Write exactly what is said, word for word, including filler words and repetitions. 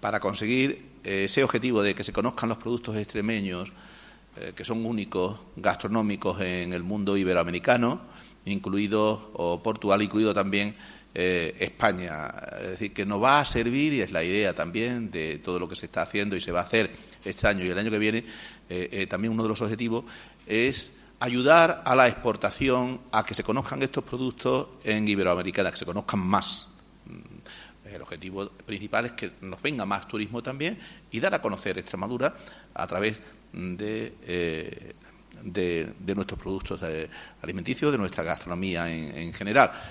para conseguir eh, ese objetivo de que se conozcan los productos extremeños, eh, que son únicos, gastronómicos en el mundo iberoamericano, incluido o Portugal, incluido también eh, España. Es decir, que nos va a servir, y es la idea también de todo lo que se está haciendo y se va a hacer este año y el año que viene, eh, eh, también uno de los objetivos es ayudar a la exportación, a que se conozcan estos productos en Iberoamericana, que se conozcan más. El objetivo principal es que nos venga más turismo también y dar a conocer Extremadura a través de, eh, de, de nuestros productos alimenticios, de nuestra gastronomía en, en general.